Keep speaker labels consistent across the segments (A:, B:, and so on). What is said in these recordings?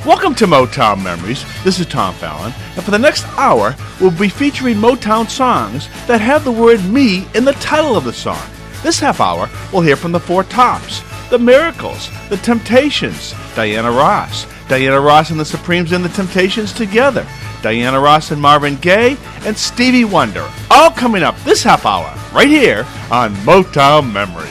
A: Welcome to Motown Memories. This is Tom Fallon, and for the next hour, we'll be featuring Motown songs that have the word me in the title of the song. This half hour, we'll hear from the Four Tops, the Miracles, the Temptations, Diana Ross and the Supremes and the Temptations together, Diana Ross and Marvin Gaye, and Stevie Wonder. All coming up this half hour, right here on Motown Memories.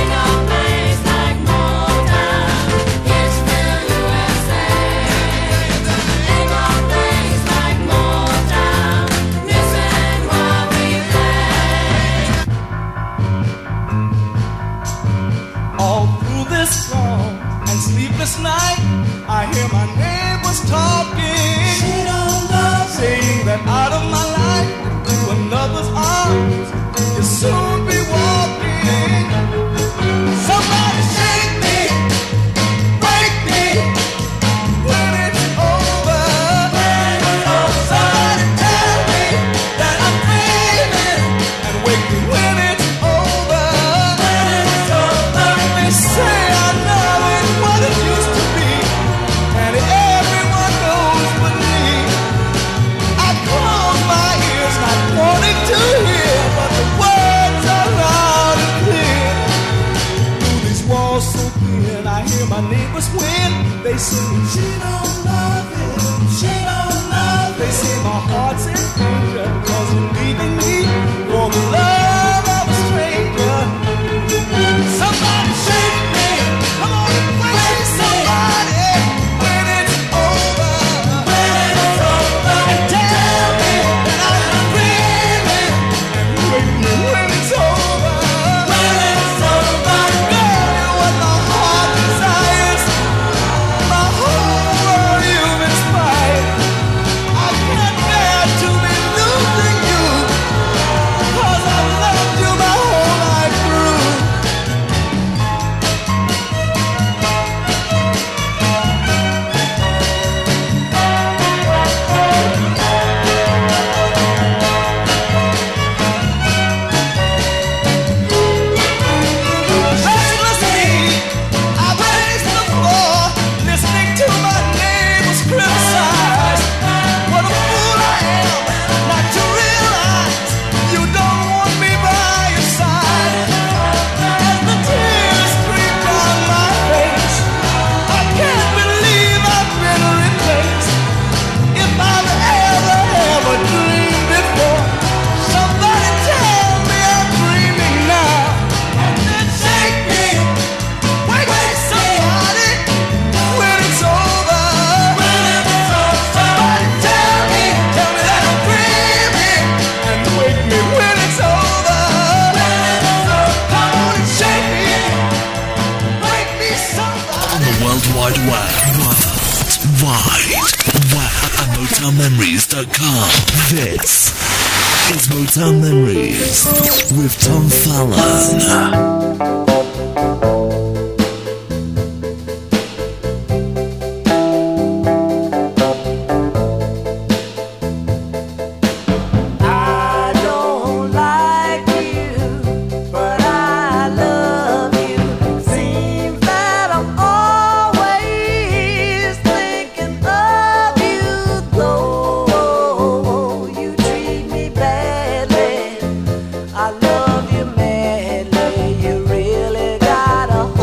B: Sleepless night, I hear my neighbors talking. She don't love me. Saying that out of my life, into another's arms, you'll soon be walking. Somebody shake me, break me, when it's over. Somebody tell me that I'm dreaming, and wake me when it's over. They say I love it. What it used to be, and everyone knows but me. I close my ears, not wanting to hear, but the words are loud and clear. Through these walls so thin, I hear my neighbors when they sing. She don't love him, she don't love him. They say my heart's in danger, 'cause you're leaving me for the love of a stranger. Somebody shake me. Come on and wake somebody when it's over. When it's over. And tell me that I'm dreaming. And wake me when it's over. When it's over. Girl, you're what my heart desires. My whole world you've inspired. I can't bear to be losing you, 'cause I've loved you my whole life through.
C: MotownMemories.com. This is Motown Memories with Tom Fallon.
D: I love you madly, you really got a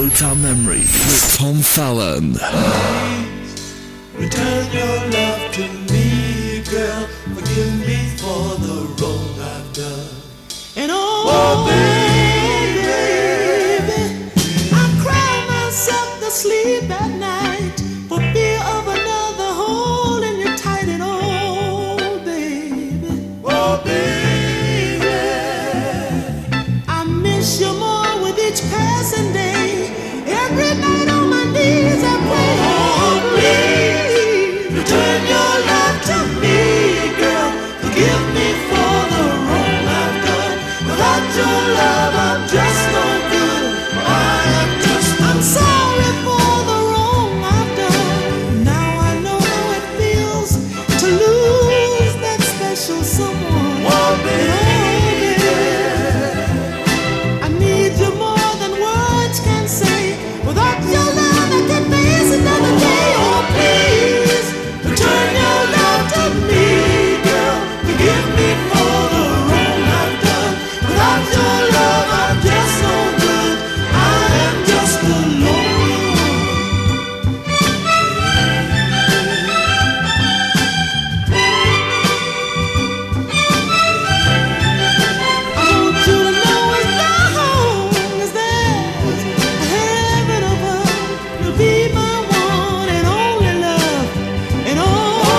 C: Motown Memories with Tom Fallon.
B: Return your love to me, girl. Forgive me for the wrong I've done. And oh, baby, I cry myself to sleep at night for fear of another hole in your tight and oh, baby. Oh, baby, I miss you more with each passing day. Every night on my knees I pray, oh, please return your love to me, girl. Forgive me for the wrong I've done. Without your love I'm just no good. I'm sorry for the wrong I've done. Now I know how it feels to lose that special someone. Oh, baby, I need you more than words can say. Without your love I can't face another day. Oh, please return your love to me, girl. Forgive me for the wrong I've done. Without your love I'm just no good. I am just alone. I want you to know as long as there's a heaven above, you'll be my one and only love. And oh,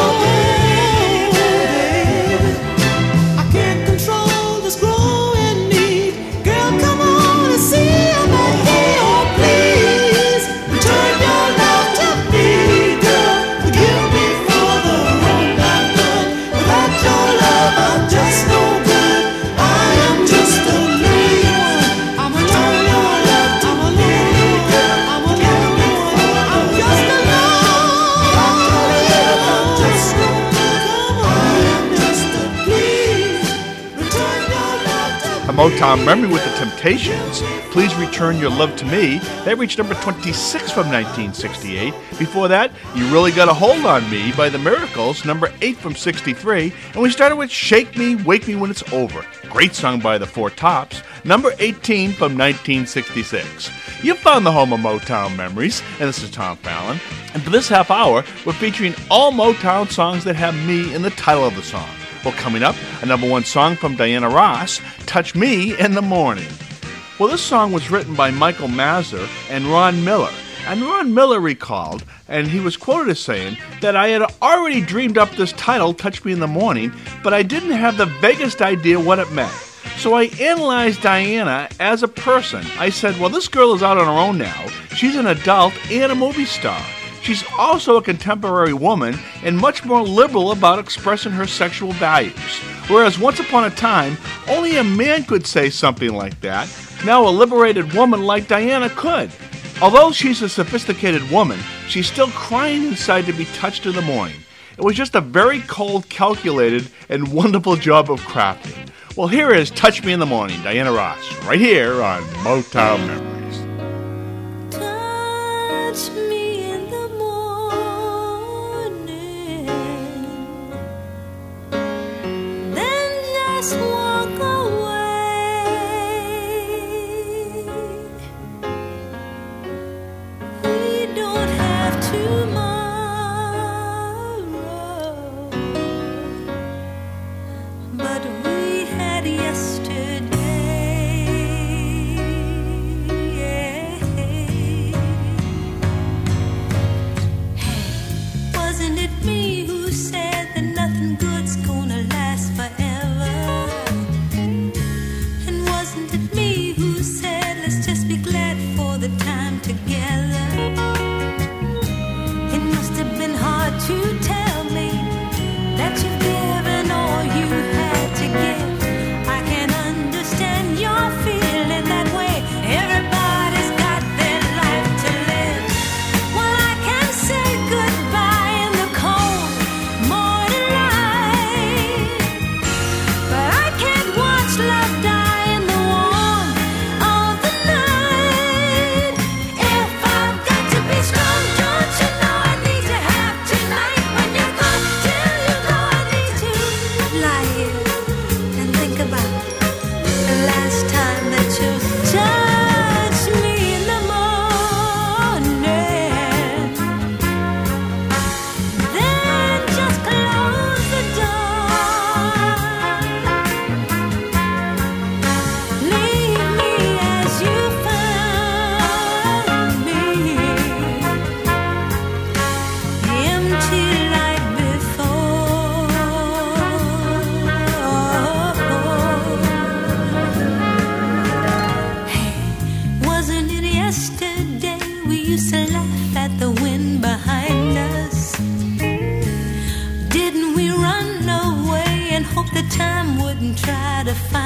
B: baby, I can't control this growing need. Girl, come on and see about me. Oh, please return your love to me, girl. Forgive me for the wrong I've done. Without your love I'm just no good. I am just a lonely one. I'm a lonely one. I'm a lonely girl. I'm a lonely one. I'm just alone. I'm just no good. Come on, I'm just a please return your love to
A: A Motown memory with the Temptations, Please Return Your Love to Me. That reached number 26 from 1968. Before that, You Really Got a Hold on Me by The Miracles, number 8 from 63. And we started with Shake Me, Wake Me When It's Over. Great song by the Four Tops, number 18 from 1966. You found the home of Motown memories, and this is Tom Fallon. And for this half hour, we're featuring all Motown songs that have me in the title of the song. Well, coming up, a number one song from Diana Ross, Touch Me in the Morning. Well, this song was written by Michael Mazur and Ron Miller. And Ron Miller recalled, and he was quoted as saying, that I had already dreamed up this title, Touch Me in the Morning, but I didn't have the vaguest idea what it meant. So I analyzed Diana as a person. I said, well, this girl is out on her own now. She's an adult and a movie star. She's also a contemporary woman and much more liberal about expressing her sexual values. Whereas once upon a time, only a man could say something like that. Now a liberated woman like Diana could. Although she's a sophisticated woman, she's still crying inside to be touched in the morning. It was just a very cold, calculated, and wonderful job of crafting. Well, here is Touch Me in the Morning, Diana Ross, right here on Motown Memories.
D: Touch me in the morning, then just walk away. We don't have tomorrow, but we had yesterday. Wasn't it me who said that nothing good's gonna last forever?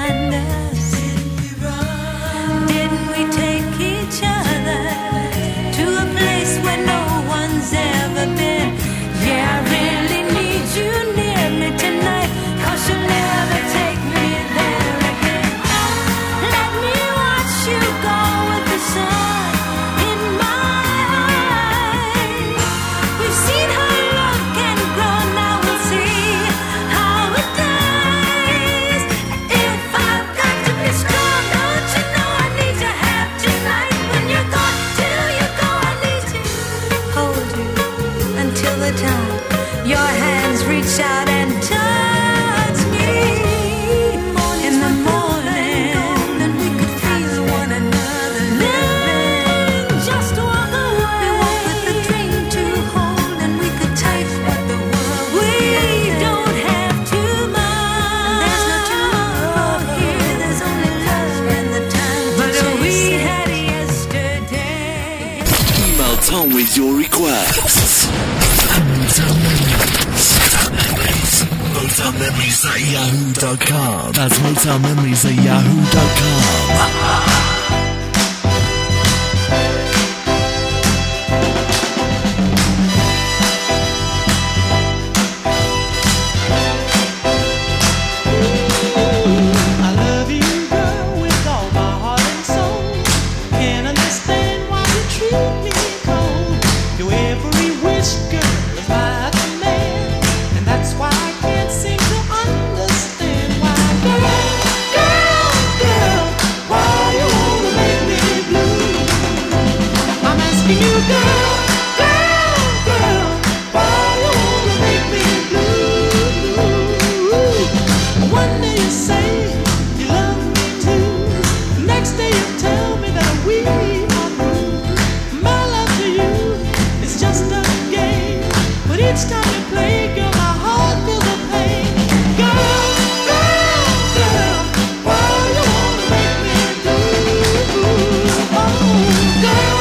D: find us? Didn't we take each other to a place where no one's ever been? Yeah, I really need you near me tonight, 'cause you'll never take me there again. Let me watch you go with the sun in my eyes. We've seen her look and grow, now we'll see how it dies. If I've got to be strong, don't you know I need to have tonight? When you're gone, till you go, I need to hold you until the time your hands reach out and touch me. In the morning, then we could feel one another. Then just walk away. We walk with a dream to hold, and we could take what the world we don't have too much. There's no tomorrow here. There's only love and the time to chase we had yesterday.
C: Email Tom with your requests. Motown Memories at yahoo.com. That's Motown Memories at yahoo.com.
E: I love you, girl, with all my heart and soul. Can't understand why you treat me cold. Your every wish, girl, is my command, and that's why I can't seem to understand why, girl, why you wanna make me blue? I'm asking you, girl, why you wanna make me blue? One day you say you love me too, the next day you tell me that we are through. My love to you is just a game, but each time you play, girl, my heart feels the pain. Girl, why you wanna make me blue? Oh, girl,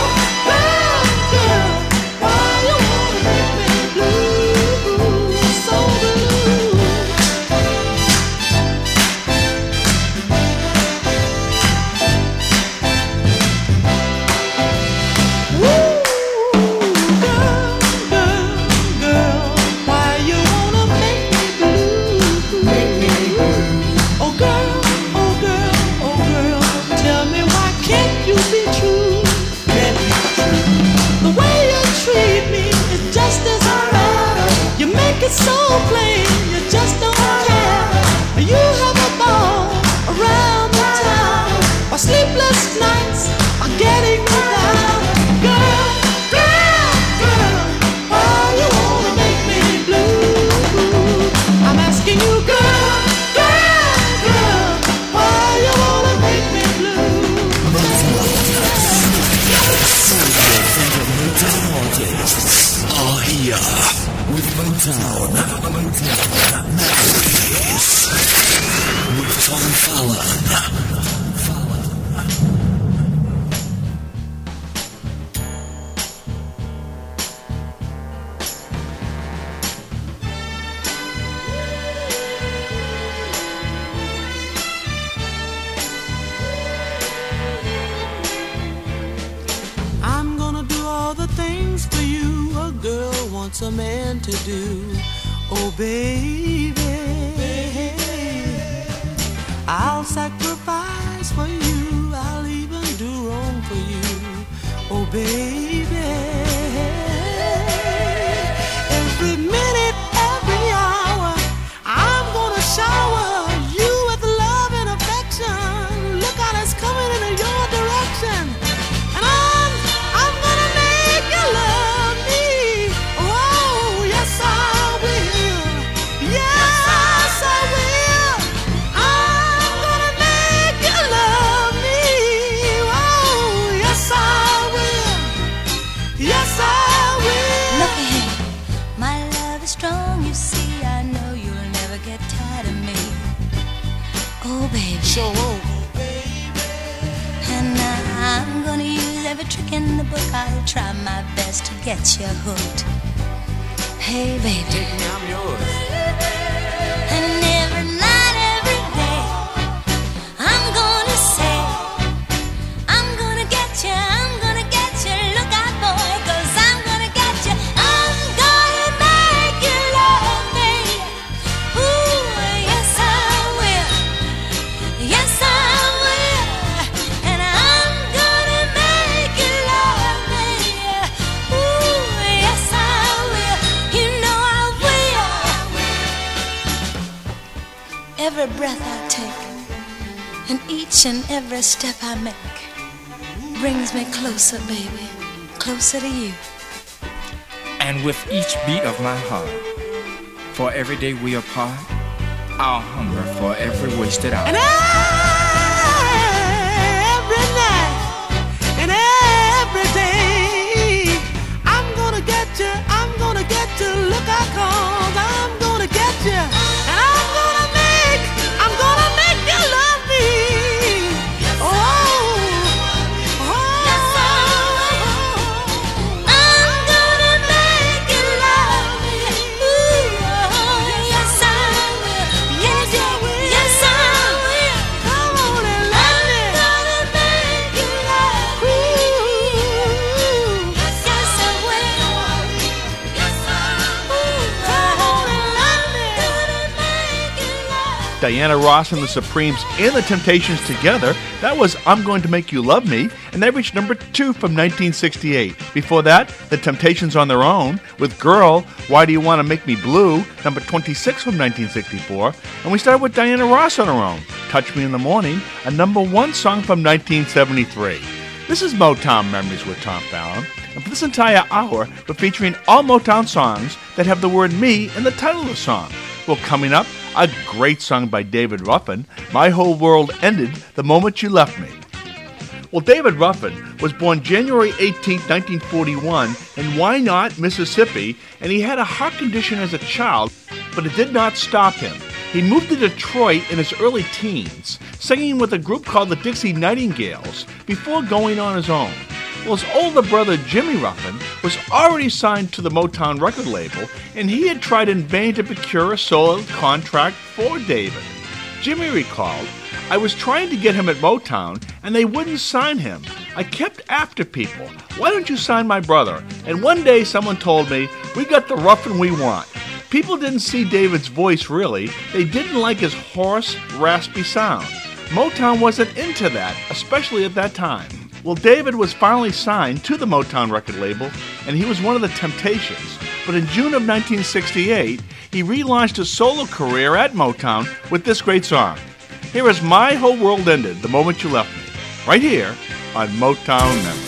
E: why you wanna make me blue? So blue. Girl, why you wanna make me blue? Oh girl, tell me why can't you be true? The way you treat me, it just doesn't matter. You make it so plain, you just don't care. You have a ball around the town, while sleepless nights are getting me down. Girl, why you wanna make me blue? I'm asking you, girl, why you wanna make me blue?
C: Motown artists are here with Motown Memories with Tom Fallon.
E: I'm gonna do all the things for you a girl wants a man to do. Oh baby, I'll sacrifice for you, I'll even do wrong for you. Oh baby, every minute, every hour, I'm gonna shower you with love and affection. Look out, it's coming in your direction. And I'm gonna make you love me. Oh, yes I will. Yes I will. I'm gonna make you love me. Oh, yes I will. Yes I will.
D: Look ahead, my love is strong, you see. I know you'll never get tired of me. Oh baby,
E: Show on.
D: and I'm gonna use every trick in the book. I'll try my best to get you hooked. Hey baby,
E: Take me, I'm yours.
D: and every night, every day, every breath I take, and each and every step I make brings me closer, baby, closer to you.
F: And with each beat of my heart, for every day we apart, I'll hunger for every wasted hour.
E: And every night and every day, I'm gonna get you, look out, 'cause I'm gonna get you, and I'm gonna make you love me. Oh,
D: Yes, I will. I'm gonna make you love me. Ooh, oh, yes, I will. Yes, I will. Yes, I will.
E: come on and love me.
D: I'm gonna make you love me. Yes, I will. Yes, I will.
E: Come on and love me.
D: I'm gonna make you love me.
A: Diana Ross and the Supremes and the Temptations together. That was I'm Going to Make You Love Me, and that reached number 2 from 1968. Before that, the Temptations on their own with Girl, Why Do You Want to Make Me Blue, number 26 from 1964. And we started with Diana Ross on her own, Touch Me in the Morning, a number 1 song from 1973. This is Motown Memories with Tom Fallon. And for this entire hour, we're featuring all Motown songs that have the word me in the title of the song. Well, coming up, a great song by David Ruffin, My Whole World Ended the Moment You Left Me. Well, David Ruffin was born January 18, 1941 in Wynot, Mississippi, and he had a heart condition as a child, but it did not stop him. He moved to Detroit in his early teens, singing with a group called the Dixie Nightingales before going on his own. Well, his older brother, Jimmy Ruffin, was already signed to the Motown record label, and he had tried in vain to procure a solo contract for David. Jimmy recalled, I was trying to get him at Motown, and they wouldn't sign him. I kept after people. Why don't you sign my brother? And one day someone told me, we got the Ruffin we want. People didn't see David's voice really. They didn't like his hoarse, raspy sound. Motown wasn't into that, especially at that time. Well, David was finally signed to the Motown record label, and he was one of the Temptations. But in June of 1968, he relaunched his solo career at Motown with this great song. Here is My Whole World Ended the Moment You Left Me, right here on Motown Memories.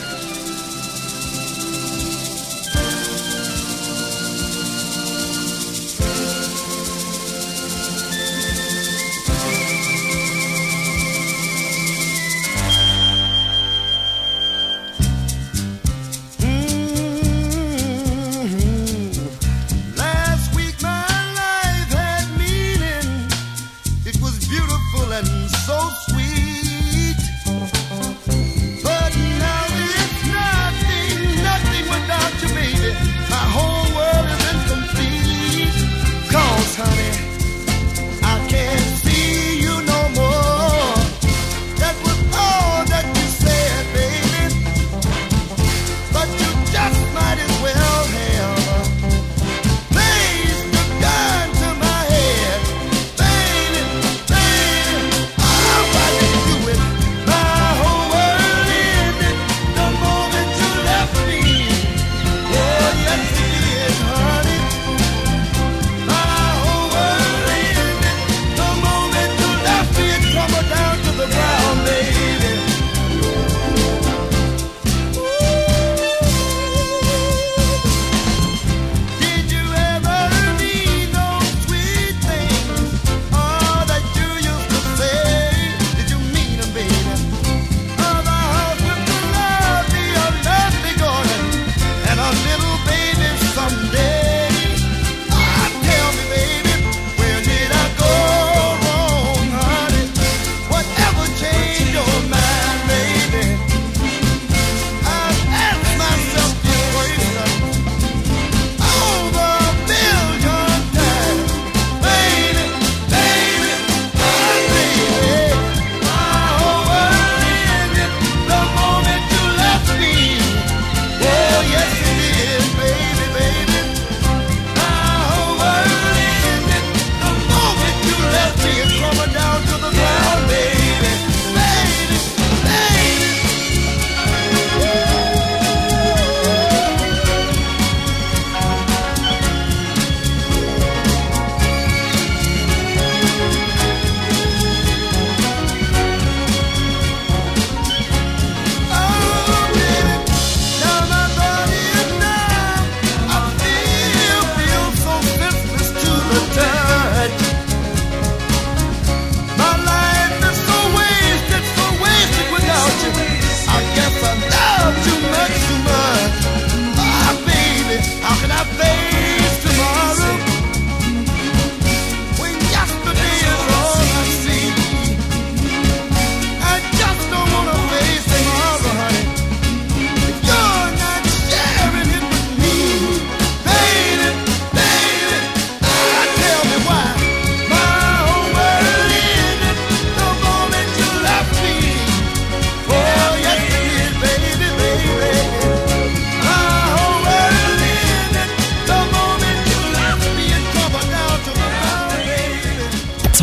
B: Last week my life had meaning. It was beautiful and so sweet. But now it's nothing without you, baby. My whole world is incomplete. 'Cause, honey, I can't see you no more. That was all that you said, baby. But you just might as well have placed a gun to my head. Baby, why did you do it? My whole world ended the moment you left me. Oh, yes it did, honey. My whole world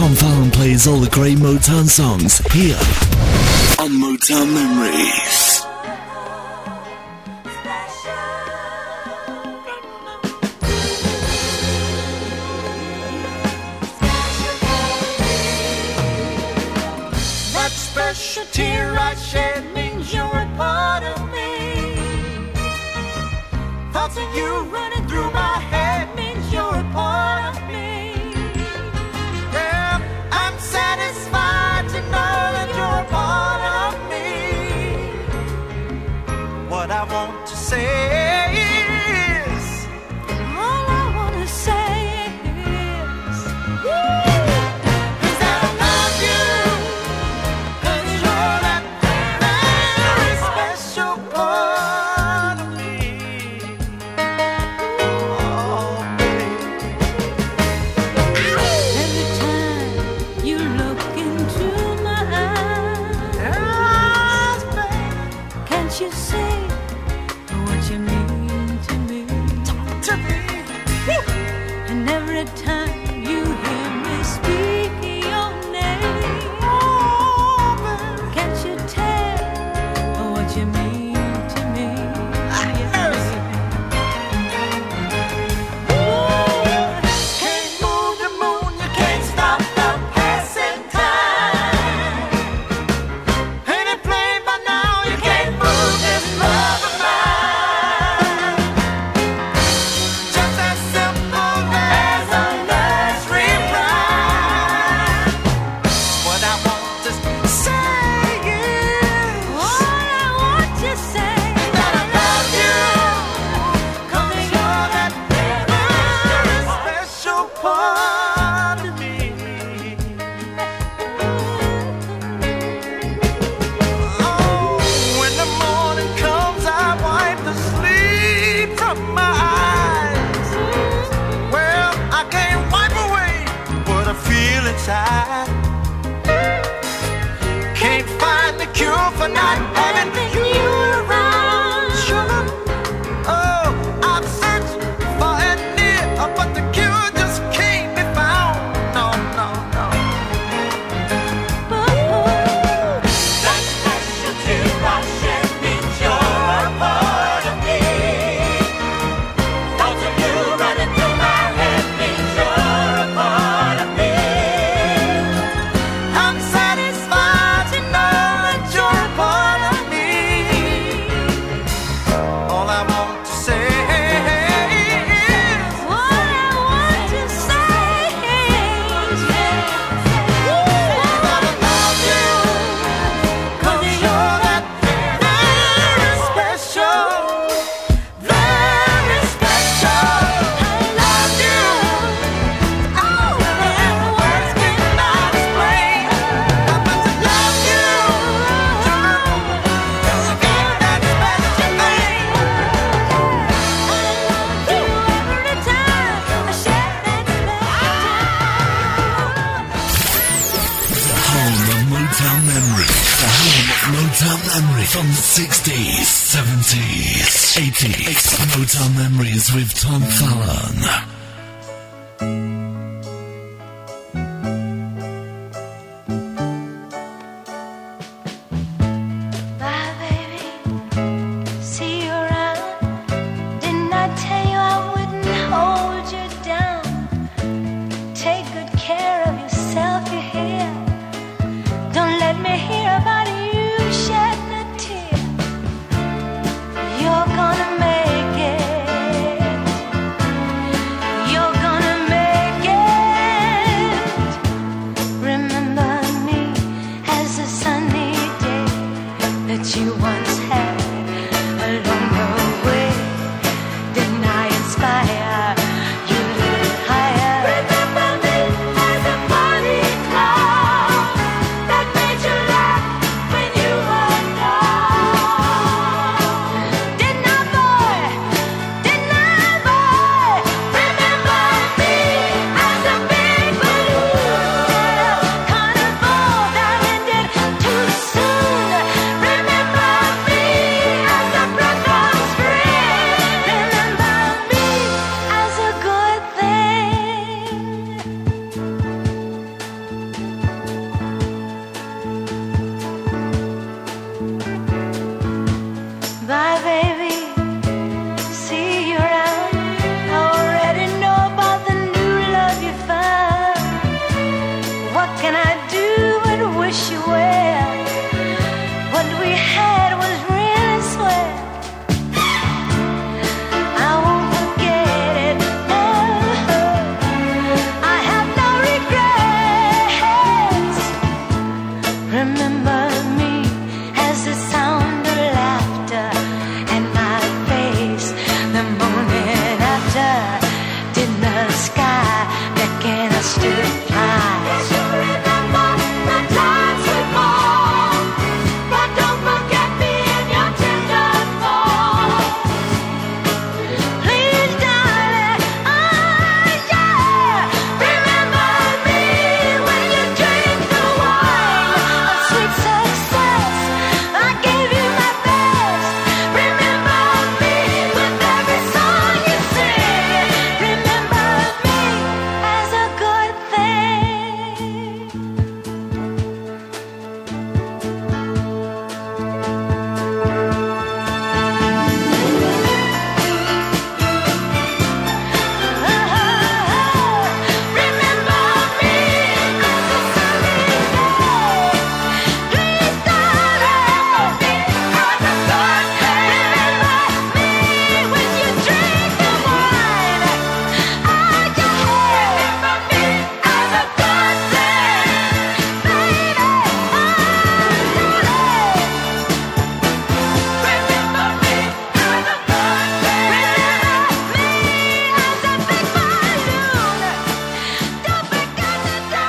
C: Tom Fallon plays all the great Motown songs here on Motown Memories.
B: That special tear I shed means you're a part of me. Thoughts of you running through my head means you're a part of me. Yeah, I'm satisfied to know that you're a part of me. What I want to say is, all I want to say is, is that I love you, 'cause you're that very special part of me. Oh, baby.
D: Every time you look into my eyes, can't you see what you mean to me?
B: To me.
D: And every time you hear me speak your name,
B: Oh, baby.
D: can't you tell what you mean to me?
B: Yes. Can't move the moon, you can't stop the passing time. Ain't it plain by now, you can't move this love of mine. Just as simple as a nursery rhyme. What I want to say is,
D: All I want to say
B: that I love you, 'cause you're that very special part of me. Oh, when the morning comes, I wipe the sleep from my eyes. Well, I can't wipe away what I feel inside. Can't find the cure for not having you around, sugar. Oh, I've searched far and near, but the cure just can't be found. No, no, no. That special tear I shed means you're a part of me. Thoughts of you running through my head means you're a part of me. I'm satisfied to know that you're a part of me. All I want to say is,
D: What I want to say is,
B: that I love you, 'cause you're that very special, very special. I love you. Oh, and words cannot explain how much I love you. You got that special thing.
D: every time I share that
C: The home of Motown Memory. The home of Motown Memory from the 60s, 70s, 80s. Motown Memories with Tom Fallon.
D: Bye, baby. See you around. Didn't I tell you I wouldn't hold you down? Take good care of yourself, you hear? Don't let me hear about you shedding a tear. You're gonna make it.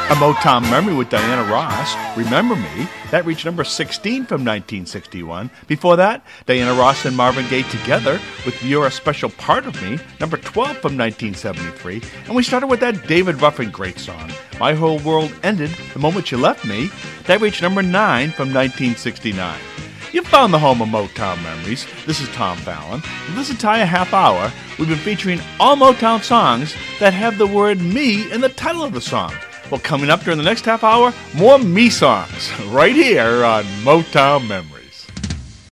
A: A Motown Memory with Diana Ross, Remember Me. That reached number 16 from 1961. Before that, Diana Ross and Marvin Gaye together with You're a Special Part of Me, number 12 from 1973. And we started with that David Ruffin great song, My Whole World Ended the Moment You Left Me. That reached number 9 from 1969. You've found the home of Motown Memories. This is Tom Fallon. And this entire half hour, we've been featuring all Motown songs that have the word me in the title of the song. Well, coming up during the next half hour, more me songs right here on Motown Memories.